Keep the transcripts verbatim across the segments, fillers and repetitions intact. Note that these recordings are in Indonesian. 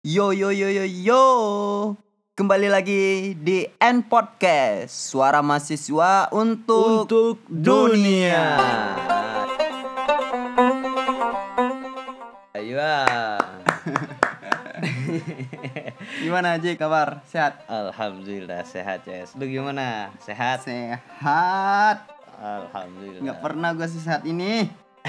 Yo yo yo yo yo. Kembali lagi di N Podcast, suara mahasiswa untuk, Untuk dunia. Ayo. Gimana aja kabar? Sehat? Alhamdulillah sehat, Ces. Lu gimana? Sehat? Sehat. Alhamdulillah. Nggak pernah gue sehat ini.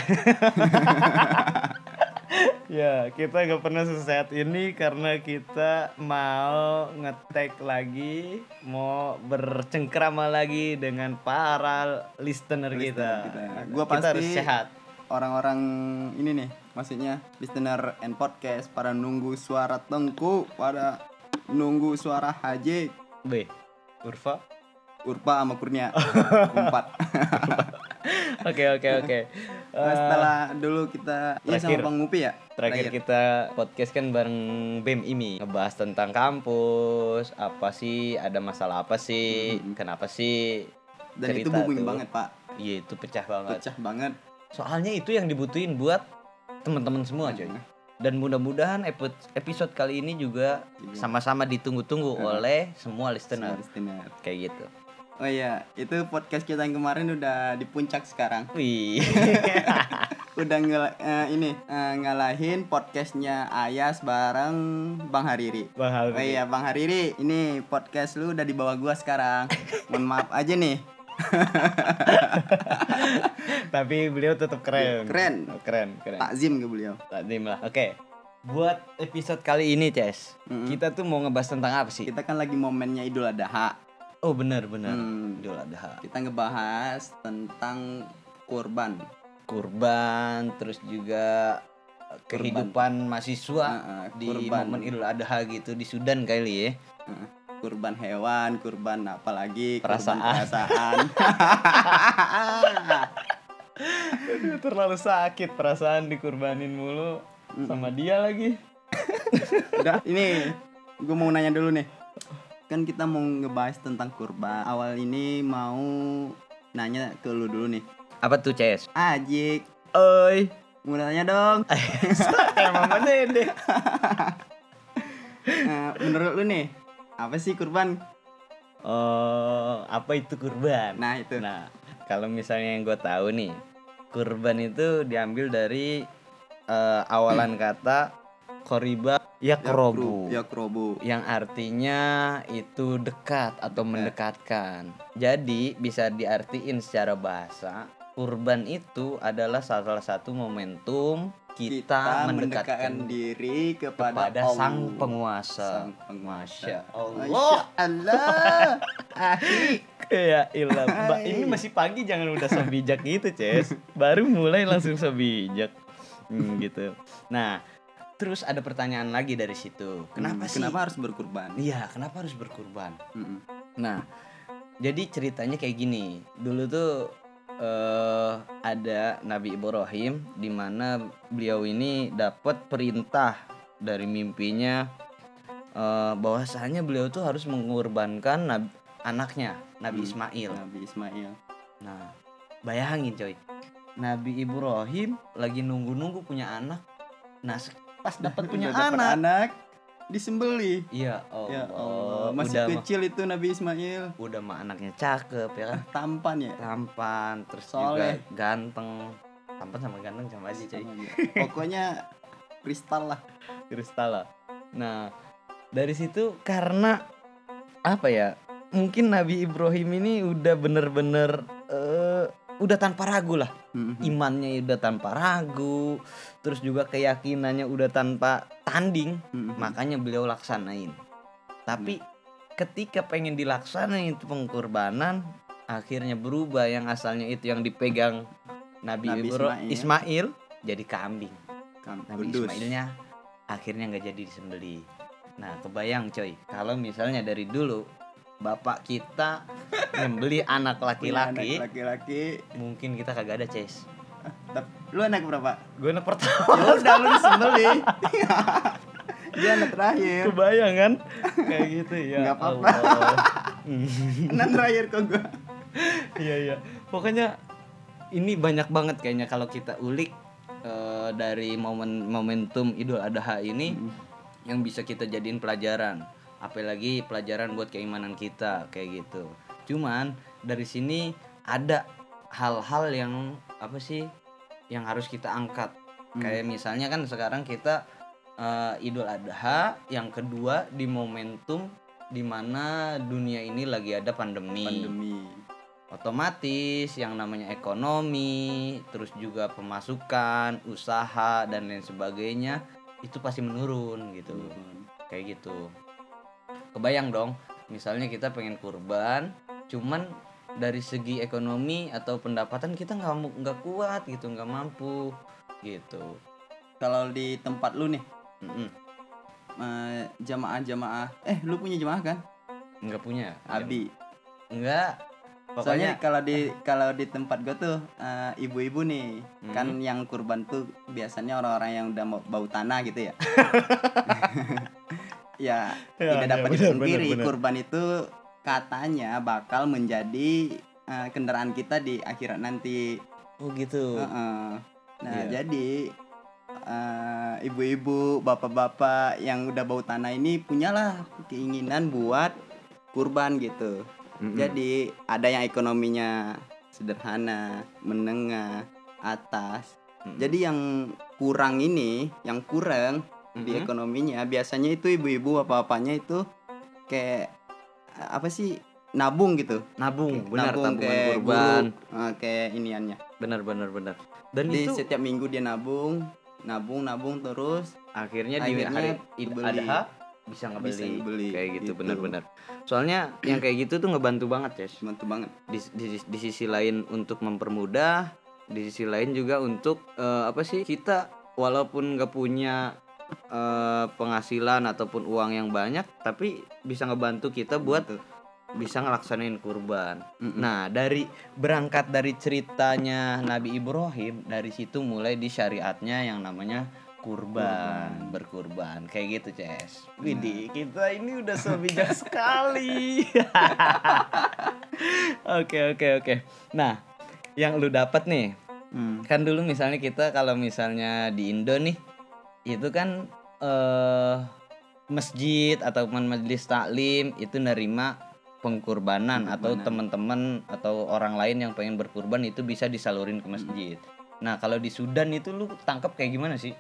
Ya, kita nggak pernah sesehat ini karena kita mau ngetek lagi, mau bercengkrama lagi dengan para listener, Listener kita. kita. Gua Gua kita harus pasti- sehat. Orang-orang ini nih, maksudnya listener N Podcast, pada nunggu suara Tengku, pada nunggu suara Haji, B. Urfa. Urpa sama Kurnia. Empat. Oke oke oke. Nah, Eh, setelah dulu kita ya sama terakhir. Bang Mupi ya. Terakhir kita podcast kan bareng B E M I M I, ngebahas tentang kampus, apa sih, ada masalah apa sih, Mm-mm. kenapa sih. Dan itu cerita booming tuh. banget, Pak. Iya, itu pecah banget. Pecah banget. Soalnya itu yang dibutuhin buat teman-teman semua, coy. Mm. Dan mudah-mudahan epi- episode kali ini juga Iya. sama-sama ditunggu-tunggu Mm. oleh semua listener. Listener. Kayak gitu. Oh iya, itu podcast kita yang kemarin udah di puncak sekarang. Wih. Udah ngel- eh, ini eh, ngalahin podcastnya Ayas bareng Bang Hariri. Bang Hariri. Oh iya, Bang Hariri, ini podcast lu udah di bawah gua sekarang. Mohon maaf aja nih. Tapi beliau tetap keren. Keren. Keren, keren. Takzim ke beliau. Takdim lah. Oke. Buat episode kali ini, Ces, Mm-mm. kita tuh mau ngebahas tentang apa sih? Kita kan lagi momennya Idul Adha. Oh, benar benar. Hmm. Idul Adha. Kita ngebahas tentang kurban. Kurban, terus juga kehidupan mahasiswa Heeh, di kurban. momen Idul Adha gitu di Sudan kali ya. Heeh. Kurban hewan, kurban apalagi Perasaan. kurban perasaan. Terlalu sakit perasaan dikurbanin mulu sama dia lagi. Udah, ini gue mau nanya dulu nih. Kan kita mau ngebahas tentang kurban. Awal ini mau nanya ke lu dulu nih. Apa tuh, Ces? Ajik, Oi. mau nanya dong. Kayak Mama Dede. Nah, menurut lu nih, apa sih kurban? Oh, apa itu kurban? Nah, itu. Nah, kalau misalnya yang gue tahu nih, kurban itu diambil dari eh, awalan kata koriba yakrobu, Yakrobu. yang artinya itu dekat atau mendekatkan. Jadi bisa diartiin secara bahasa, kurban itu adalah salah satu momentum kita, mendekatkan diri kepada, kepada Allah. sang penguasa. Sang penguasa. Masya Allah. Masya Allah. Ahi. Ya ilah, Mbak, ini masih pagi jangan udah so bijak gitu, Ces. Baru mulai langsung so bijak. Hmm, gitu. Nah, terus ada pertanyaan lagi dari situ. Kenapa Hmm, sih? Kenapa harus berkurban? Iya, kenapa harus berkurban? Mm-mm. Nah, jadi ceritanya kayak gini. Dulu tuh eh ada Nabi Ibrahim di mana beliau ini dapat perintah dari mimpinya eh bahwasanya beliau tuh harus mengorbankan nab- anaknya, Nabi Hmm. Ismail. Nabi Ismail. Nah, bayangin coy. Nabi Ibrahim lagi nunggu-nunggu punya anak. Nah, se- pas dapat punya Udah dapet anak. anak disembeli. Iya, Allah. Ya Allah, masih udah mah, kecil itu Nabi Ismail. udah mah anaknya cakep ya kan. Tampan ya. Tampan, terus Soleh. juga ganteng. Tampan sama ganteng sama aja coy. Sama dia. Pokoknya kristal lah. Kristal lah. Nah, dari situ karena apa ya? Mungkin Nabi Ibrahim ini udah bener-bener eh, udah tanpa ragu lah. Imannya udah tanpa ragu, terus juga keyakinannya udah tanpa tanding, makanya beliau laksanain. Tapi ketika pengen dilaksanain itu pengorbanan, akhirnya berubah, yang asalnya itu yang dipegang Nabi, Nabi Ibrahim Ismail. Ismail jadi kambing. Kan, Nabi kudus. Ismailnya akhirnya nggak jadi disembeli. Nah, kebayang coy, kalau misalnya dari dulu bapak kita nyembeli anak Punya laki-laki, anak laki-laki. mungkin kita kagak ada, Ces. Tap- Lu anak berapa? Gue anak pertama. Ya udah lu disembeli. Dia anak terakhir. Kebayang kan? Kayak gitu ya. Nggak apa-apa. Allah. Anak terakhir kok gua. Iya iya. Pokoknya ini banyak banget kayaknya kalau kita ulik eh, dari momen momentum Idul Adha ini. yang bisa kita jadiin pelajaran, apalagi pelajaran buat keimanan kita kayak gitu. Cuman dari sini ada hal-hal yang apa sih yang harus kita angkat. Hmm. Kayak misalnya kan sekarang kita uh, Idul Adha, yang kedua di momentum dimana dunia ini lagi ada pandemi. Pandemi. Otomatis yang namanya ekonomi, terus juga pemasukan, usaha dan lain sebagainya itu pasti menurun gitu. Hmm. Kayak gitu. Kebayang dong, misalnya kita pengen kurban, cuman dari segi ekonomi atau pendapatan kita nggak nggak kuat gitu, nggak mampu gitu. Kalau di tempat lu nih, Mm-mm. eh, jamaah-jamaah, eh lu punya jamaah kan? Nggak punya. Abi. Enggak. Soalnya Pokoknya kalau di kalau di tempat gue tuh eh, ibu-ibu nih, Hmm. kan yang kurban tuh biasanya orang-orang yang udah mau bau tanah gitu ya. Ya, Ya, tidak ya, dapat benar, dipungkiri benar, benar. kurban itu katanya bakal menjadi eh, kendaraan kita di akhirat nanti. oh gitu. Heeh. Nah, Iya. jadi eh, ibu-ibu, bapak-bapak yang udah bau tanah ini punyalah keinginan buat kurban gitu. Mm-mm. Jadi ada yang ekonominya sederhana, menengah, atas. Mm-mm. Jadi yang kurang ini, yang kurang di Mm-mm. ekonominya biasanya itu ibu-ibu apa-apanya itu kayak eh, apa sih nabung gitu. Nabung, Kayak benar, nabung tabungan kayak kurban. guru, eh, kayak iniannya. Benar benar benar. Dan Di itu setiap minggu dia nabung, nabung, nabung terus akhirnya di akhirnya hari Idul beli. Adha bisa ngebeli. Bisa ngebeli, Kayak gitu, gitu. benar-benar. Soalnya yang kayak gitu tuh ngebantu banget, Ces. bantu banget. Di, di, di sisi lain untuk mempermudah, di sisi lain juga untuk eh, apa sih, kita walaupun nggak punya eh, penghasilan ataupun uang yang banyak, tapi bisa ngebantu kita buat Bantu. bisa ngelaksanain kurban. Mm-mm. Nah, dari berangkat dari ceritanya Nabi Ibrahim, dari situ mulai di syariatnya yang namanya kurban, berkurban, kayak gitu, Ces. Widih, kita ini udah so bijak sekali. Oke, oke, oke. Nah, yang lu dapat nih, Hmm. kan dulu misalnya kita kalau misalnya di Indo nih, itu kan eh masjid ataupun majelis taklim itu nerima pengkurbanan atau Pengkurbanan. teman-teman atau orang lain yang pengen berkurban itu bisa disalurin ke masjid. Nah, kalau di Sudan itu lu tangkap kayak gimana sih?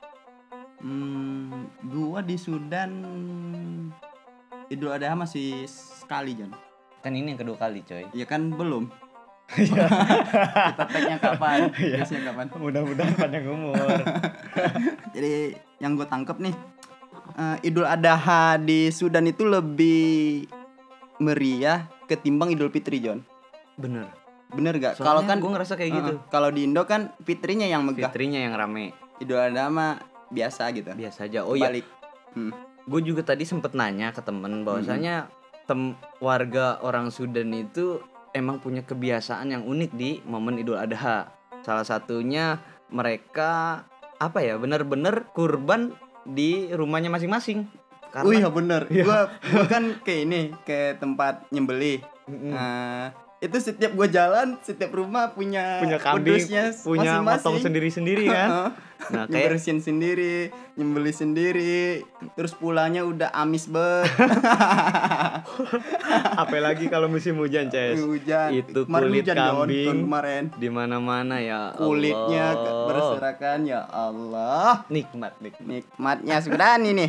Hmm, gua di Sudan Idul Adha masih sekali, Jon. Kan ini yang kedua kali, coy. Ya kan belum. Kita tag-nya kapan? Biasanya kapan? Mudah-mudahan panjang umur. Jadi yang gue tangkep nih, eh, Idul Adha di Sudan itu lebih meriah ketimbang Idul Fitri, Jon. Bener. Bener gak? Kalau Kalau kan kan gue ngerasa kayak gitu. eh, kalau di Indo kan Fitrinya yang megah. Fitrinya yang rame. Idul Adha mah biasa gitu. Biasa aja. Oh iya, Balik. Hmm. gue juga tadi sempet nanya ke temen bahwasanya tem warga orang Sudan itu emang punya kebiasaan yang unik di momen Idul Adha. Salah satunya mereka apa ya, bener-bener kurban di rumahnya masing-masing. Oh iya bener. Iya. Gua, gua kan ke ini, ke tempat nyembelih. Mm-mm. Nah, itu setiap gua jalan, setiap rumah punya punya kambing, kudusnya punya masing-masing. motong sendiri-sendiri kan. Nah, kayak Ngebersihin sendiri, nyembelih sendiri, terus pulangnya udah amis banget. apalagi kalau musim hujan, Ces. Hujan. Itu Kemarin kulit hujan, Jon, kambing tahun kemarin. di mana-mana ya Allah. Kulitnya berserakan ya Allah. Nikmat, nikmat. Nikmatnya sudah nih.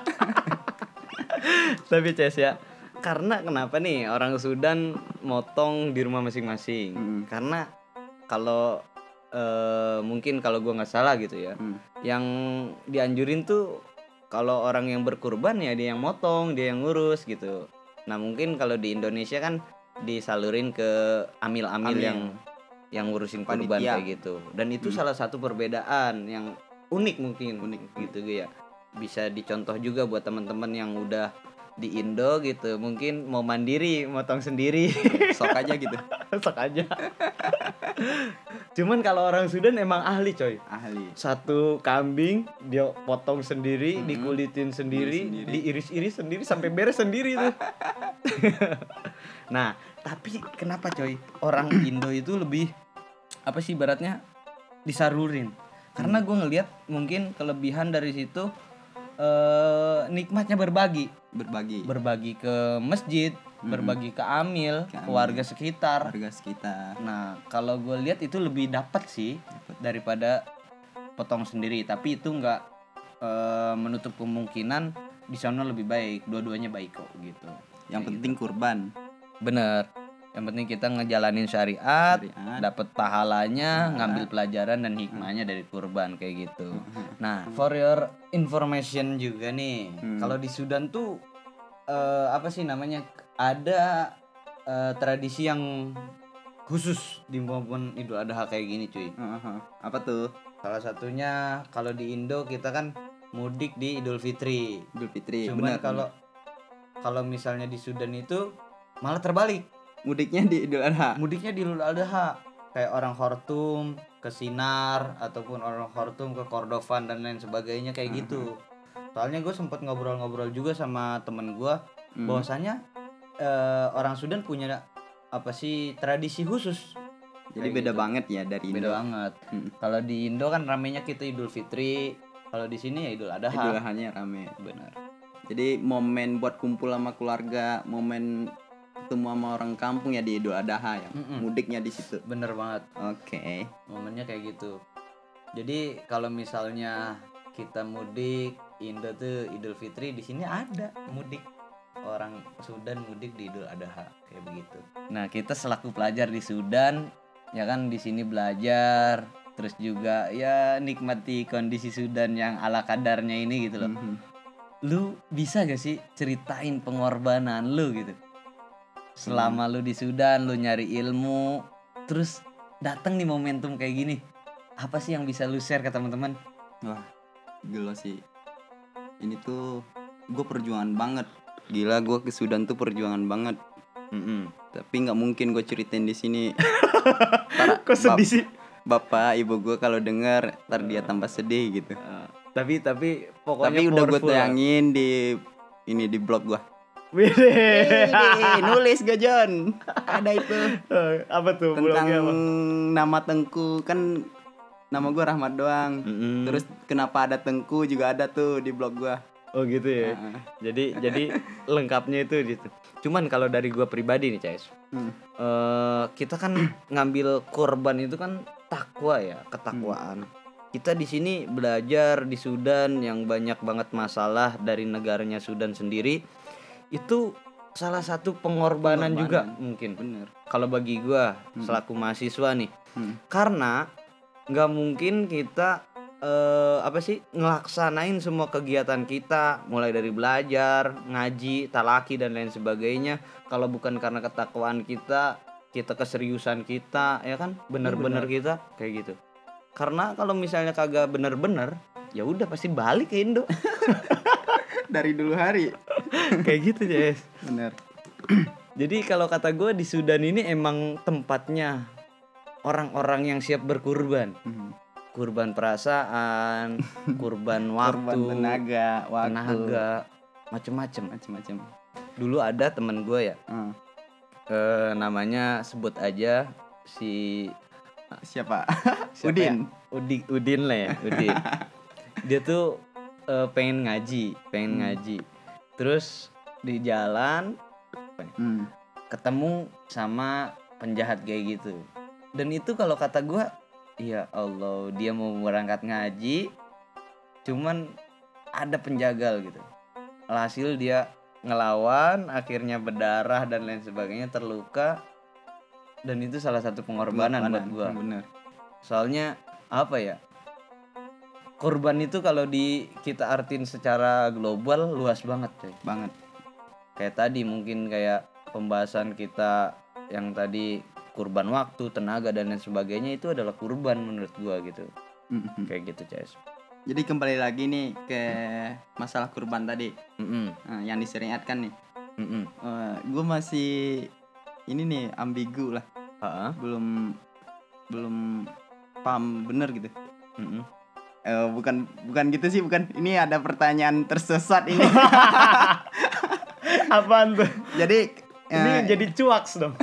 Tapi Ces ya, karena kenapa nih orang Sudan motong di rumah masing-masing? Mm. Karena kalau eh, mungkin kalau gua nggak salah gitu ya, Hmm. yang dianjurin tuh kalau orang yang berkurban ya dia yang motong, dia yang ngurus gitu. Nah mungkin kalau di Indonesia kan disalurin ke amil-amil Amil. yang yang ngurusin kurban Panitia. kayak gitu. Dan itu Hmm. salah satu perbedaan yang unik mungkin, Unik. gitu ya. Bisa dicontoh juga buat teman-teman yang udah di Indo gitu, mungkin mau mandiri, motong sendiri, Sok aja gitu. sok aja. Cuman kalau orang Sudan emang ahli, coy. Ahli. Satu kambing dia potong sendiri, Mm-mm. dikulitin sendiri, Kulit sendiri. diiris-iris sendiri sampai beres sendiri tuh. Nah, tapi kenapa, coy? Orang Indo itu lebih apa sih ibaratnya disalurin? Karena gue ngelihat mungkin kelebihan dari situ eh, nikmatnya berbagi, berbagi berbagi ke masjid, Mm-mm. berbagi ke amil, Ke amil. ke warga sekitar. warga sekitar. Nah, kalau gue lihat itu lebih dapat sih daripada potong sendiri. Tapi itu nggak eh, menutup kemungkinan di sana lebih baik. Dua-duanya baik kok gitu. Yang Kayak penting kurban. gitu. Bener. Yang penting kita ngejalanin syariat, Syariat. dapat pahalanya, Pahala. ngambil pelajaran dan hikmahnya dari kurban kayak gitu. Nah, for your information juga nih, Hmm. kalau di Sudan tuh eh, apa sih namanya? Ada eh, tradisi yang khusus di momen Idul Adha kayak gini cuy. Heeh. Apa tuh? Salah satunya kalau di Indo kita kan mudik di Idul Fitri. Idul Fitri. Cuman Benar. kalau kalau misalnya di Sudan itu malah terbalik. Mudiknya di Idul Adha. Mudiknya di Idul Adha. Kayak orang Khartoum ke Sinar ataupun orang Khartoum ke Kordofan dan lain sebagainya kayak gitu. Soalnya gue sempet ngobrol-ngobrol juga sama temen gue Hmm. bahwasanya eh, orang Sudan punya apa sih tradisi khusus. Jadi Kayak beda gitu. banget ya dari Indo. Beda banget. Hmm. Kalau di Indo kan ramenya kita Idul Fitri, kalau di sini ya Idul Adha. Idul Adha-nya rame. Benar. Jadi momen buat kumpul sama keluarga, momen ketemu sama orang kampung ya di Idul Adha ya. Mm-mm. Mudiknya di situ. Bener banget. Oke. Momennya kayak gitu. Jadi kalau misalnya kita mudik Indo tuh Idul Fitri, di sini ada mudik. Orang Sudan mudik di Idul Adha kayak begitu. Nah, kita selaku pelajar di Sudan ya kan di sini belajar terus juga ya nikmati kondisi Sudan yang ala kadarnya ini gitu loh. Mhm. Lu bisa gak sih ceritain pengorbanan lu gitu? Selama lu di Sudan, lu nyari ilmu, terus datang nih momentum kayak gini. Apa sih yang bisa lu share ke teman-teman? Wah, gila sih. Ini tuh gue perjuangan banget. Gila, gue ke Sudan tuh perjuangan banget. Mm-mm. Tapi nggak mungkin gue ceritain di sini. Kok sedih sih? Bapak, ibu gue kalau denger, ntar dia tambah sedih gitu. Uh, tapi tapi pokoknya Tapi udah gue powerful lah. tayangin di ini di blog gue. Widih. Nulis gue John. Ada itu Eh, apa tuh tentang blognya apa? nama Tengku, kan nama gue Rahmat doang. Mm-mm. Terus kenapa ada Tengku juga ada tuh di blog gue. Oh gitu ya. Heeh. Jadi jadi lengkapnya itu gitu. Cuman kalau dari gua pribadi nih, Cais. Hmm. Eh, kita kan ngambil korban itu kan takwa ya, ketakwaan. Kita di sini belajar di Sudan yang banyak banget masalah dari negaranya Sudan sendiri. Itu salah satu pengorbanan, juga Pengorbanan. mungkin. Bener. Kalau bagi gua selaku mahasiswa nih. Hmm. Karena nggak mungkin kita eh, apa sih ngelaksanain semua kegiatan kita mulai dari belajar, ngaji, talaki dan lain sebagainya kalau bukan karena ketakwaan kita, kita keseriusan kita, ya kan? Bener-bener kita kayak gitu. Karena kalau misalnya kagak bener-bener, ya udah pasti balik ke Indo. Dari dulu hari. Kayak gitu, Jess. Bener. Jadi kalau kata gue di Sudan ini emang tempatnya orang-orang yang siap berkurban. Hmm. Kurban perasaan, kurban waktu, Korban tenaga, waktu, tenaga, macem-macem. macam-macam. Dulu ada temen gue ya, Hmm. eh, namanya sebut aja si Siapa? siapa Udin. ya? Udi, Udin lah ya, Udin. Dia tuh eh, pengen ngaji, pengen Hmm. ngaji. Terus di jalan Hmm. ketemu sama penjahat kayak gitu. Dan itu kalau kata gue, ya Allah, dia mau berangkat ngaji, cuman ada penjagal gitu. Alhasil dia ngelawan, akhirnya berdarah dan lain sebagainya, terluka. Dan itu salah satu pengorbanan buat gue. Bener. Soalnya apa ya? Korban itu kalau di kita artiin secara global luas banget, coy. Banget. Kayak tadi mungkin kayak pembahasan kita yang tadi kurban waktu, tenaga dan lain sebagainya, itu adalah kurban menurut gua gitu. Mhm. Kayak gitu, Ces. Jadi kembali lagi nih ke masalah kurban tadi. Mm-mm. Nah, yang disyariatkan nih. Mm-mm. gue masih ini nih ambigu lah. Ha-ha. Belum belum paham bener gitu. Mm-mm. Eh, bukan bukan gitu sih, bukan. Ini ada pertanyaan tersesat ini. Apaan tuh? Jadi Ini eh, jadi cuaks dong.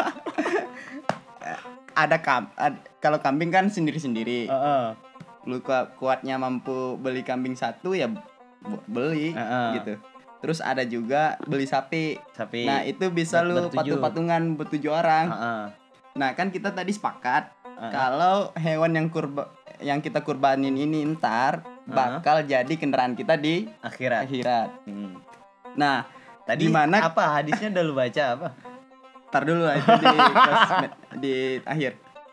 ada kam ad- kalau kambing kan sendiri-sendiri. Heeh. Lu kuat- kuatnya mampu beli kambing satu ya bu- beli Heeh. gitu. Terus ada juga beli sapi. Sapi. Nah, itu bisa Ber- lu bertujuh. patung-patungan bertujuh orang. Heeh. Nah, kan kita tadi sepakat Heeh. kalau hewan yang kurba yang kita kurbanin ini ntar bakal jadi kendaraan kita di Akhirat. akhirat. Hmm. Nah, Tadi gimana? apa hadisnya udah lu baca apa? Tar dulu lah itu di pas me- di akhir.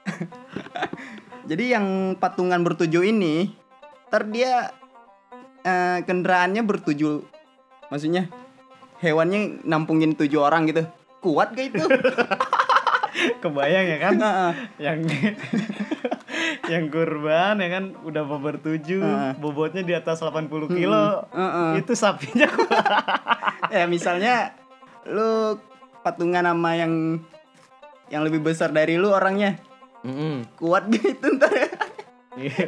Jadi yang patungan bertujuh ini, ntar dia eh, kendaraannya bertujuh, maksudnya hewannya nampungin tujuh orang gitu. Kuat gak itu? Kebayang ya kan? Heeh. yang yang kurban ya kan udah bobot tujuh, Heeh. bobotnya di atas delapan puluh kilo. Heeh. Itu sapinya Ya misalnya lu patungan sama yang yang lebih besar dari lu orangnya, Mm-mm. kuat gitu ntar ya. Iya.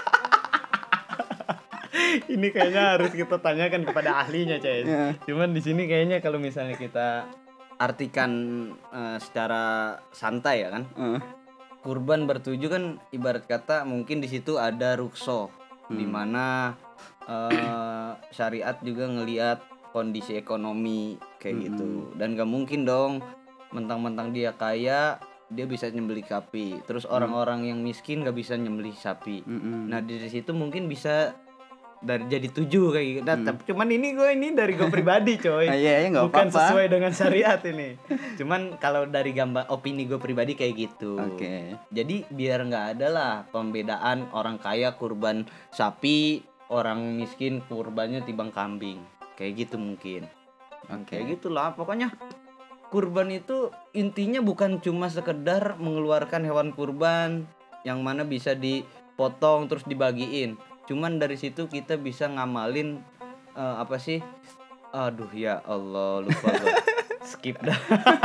Ini kayaknya harus kita tanyakan kepada ahlinya, Cez. Iya. Cuman di sini kayaknya kalau misalnya kita artikan eh, secara santai ya kan, Heeh. kurban bertujuh kan ibarat kata mungkin di situ ada rukso, di mana eh, syariat juga ngelihat kondisi ekonomi kayak gitu, dan gak mungkin dong mentang-mentang dia kaya dia bisa nyembelih sapi, terus orang-orang yang miskin gak bisa nyembelih sapi. Mm-mm. Nah dari situ mungkin bisa dari jadi tujuh kayak gitu. Nah, tapi cuman ini gue ini dari gue pribadi coy. Ah, iya, iya, nggak Bukan apa-apa. sesuai dengan syariat ini. Cuman kalau dari gambar opini gue pribadi kayak gitu. Oke. Jadi biar nggak ada lah pembedaan orang kaya kurban sapi, orang miskin kurbannya timbang kambing. Kayak gitu mungkin. Oke. Kayak gitulah pokoknya. Kurban itu intinya bukan cuma sekedar mengeluarkan hewan kurban yang mana bisa dipotong terus dibagiin. Cuman dari situ kita bisa ngamalin eh, apa sih? Aduh ya Allah, lupa gue. Skip dah.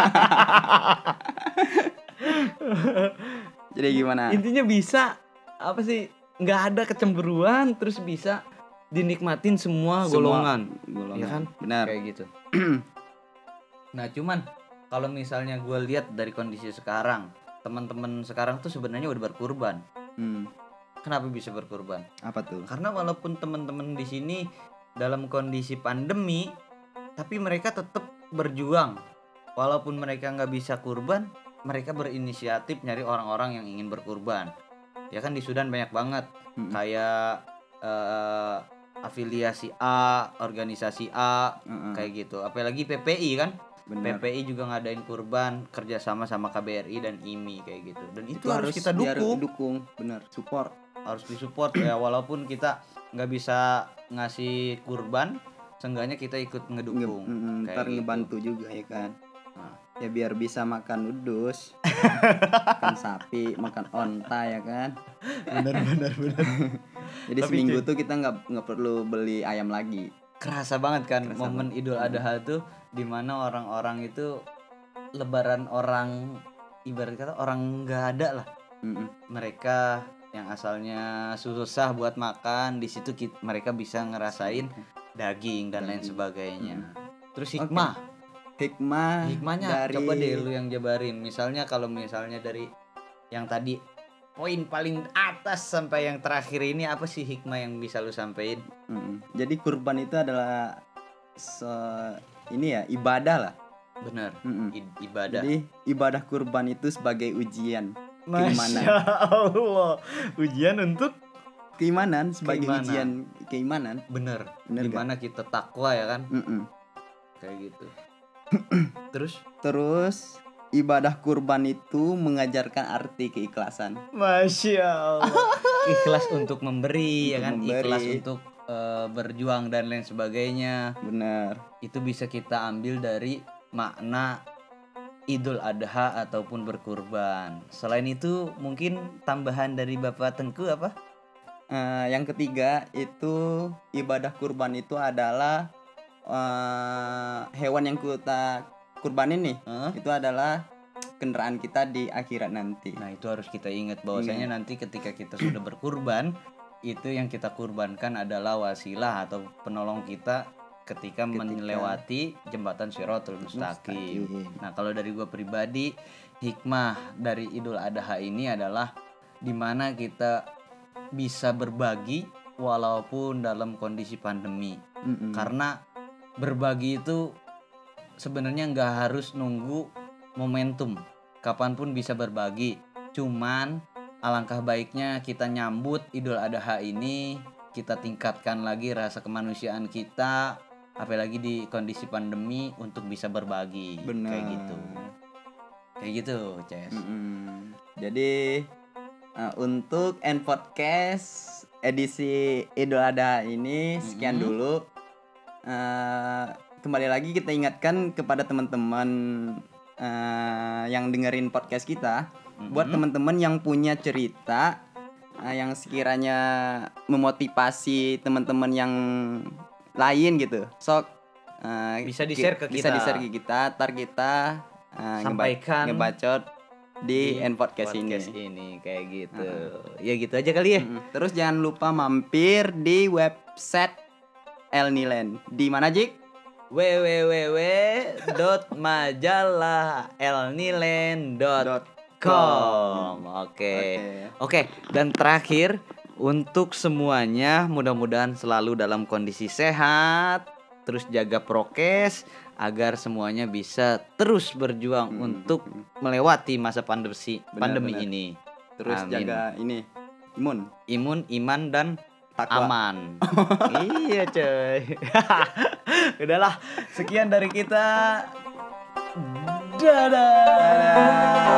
Jadi gimana? Intinya bisa apa sih? Nggak ada kecemburuan, terus bisa dinikmatin semua, Semua golongan. golongan. Ya kan? Benar. Kayak gitu. Nah cuman kalau misalnya gue lihat dari kondisi sekarang, teman-teman sekarang tuh sebenarnya udah berkurban. Hmm. Kenapa bisa berkurban? Apa tuh? Karena walaupun teman-teman di sini dalam kondisi pandemi, tapi mereka tetap berjuang. Walaupun mereka nggak bisa kurban, mereka berinisiatif nyari orang-orang yang ingin berkurban. Ya kan di Sudan banyak banget, Mm-mm. kayak eh, afiliasi A, organisasi A, Mm-mm. kayak gitu. Apalagi P P I kan, Benar. P P I juga ngadain kurban kerjasama sama K B R I dan I M I kayak gitu. Dan itu, Itu harus kita biar dukung. dukung, benar, support. Harus disupport ya, walaupun kita nggak bisa ngasih kurban, seenggaknya kita ikut Nge- ngedukung. mm, kayak ntar gitu. ngebantu juga ya kan. Nah. Ya biar bisa makan udus, makan sapi, makan onta ya kan. Benar benar benar. Jadi Tapi, seminggu cuy, tuh kita nggak nggak perlu beli ayam lagi. kerasa banget kan Kerasa momen banget. Idul Adha tuh, dimana orang-orang itu lebaran orang ibarat kata orang nggak ada lah. Mm-mm. Mereka yang asalnya susah buat makan, di situ kit- mereka bisa ngerasain daging dan lain Daging. sebagainya. Terus Oke. hikmah. Hikmah Hikmahnya dari coba deh lu yang jabarin. Misalnya kalau misalnya dari yang tadi poin paling atas sampai yang terakhir ini, apa sih hikmah yang bisa lu sampein? Mm-mm. Jadi kurban itu adalah se- ini ya ibadah lah. Bener. Mm-mm. I- ibadah. Jadi ibadah kurban itu sebagai ujian Masya keimanan. Allah. Ujian untuk Keimanan sebagai Keimanan. ujian keimanan. bener. Bener Dimana kita takwa ya kan? Mm-mm. Kayak gitu. Terus Terus ibadah kurban itu mengajarkan arti keikhlasan. Masya Allah. Ikhlas untuk memberi ya Untuk kan, memberi. ikhlas untuk eh, berjuang dan lain sebagainya. Benar. Itu bisa kita ambil dari makna Idul Adha ataupun berkurban. Selain itu mungkin tambahan dari Bapak Tengku apa? Eh, yang ketiga itu ibadah kurban itu adalah eh, hewan yang kita kurbanin nih. Hah? Itu adalah kendaraan kita di akhirat nanti. Nah itu harus kita ingat bahwasanya nanti ketika kita sudah berkurban, itu yang kita kurbankan adalah wasilah atau penolong kita ketika, Ketika melewati jembatan Shirathul Mustaqim. Mustaqim. Nah kalau dari gue pribadi, hikmah dari Idul Adha ini adalah dimana kita bisa berbagi walaupun dalam kondisi pandemi. Mm-mm. Karena berbagi itu sebenarnya nggak harus nunggu momentum, kapanpun bisa berbagi. Cuman alangkah baiknya kita nyambut Idul Adha ini, kita tingkatkan lagi rasa kemanusiaan kita, apalagi di kondisi pandemi, untuk bisa berbagi. Benar. Kayak gitu. Kayak gitu, Ces. Mm-mm. Jadi uh, untuk End Podcast edisi Idul Adha ini sekian Mm-mm. dulu. Uh, kembali lagi kita ingatkan kepada teman-teman uh, yang dengerin podcast kita, Mm-mm. buat teman-teman yang punya cerita uh, yang sekiranya memotivasi teman-teman yang lain gitu, sok uh, Bisa di-share ke bisa kita. di-share ke kita, tar kita uh, Sampaikan ngebacot di, di End Podcast, podcast ini. ini kayak gitu. Ya gitu aja kali ya. Mm-mm. Terus jangan lupa mampir di website Elniland. Di mana, Jik? w w w dot majalah elniland dot com. Oke. Oke, dan terakhir untuk semuanya, mudah-mudahan selalu dalam kondisi sehat, terus jaga prokes agar semuanya bisa terus berjuang Hmm. untuk melewati masa pandemi Benar, pandemi benar. ini. Terus Amin. jaga ini imun, Imun, iman, dan takwa. aman. Iya coy. Udahlah, sekian dari kita. Dadah. Dadah.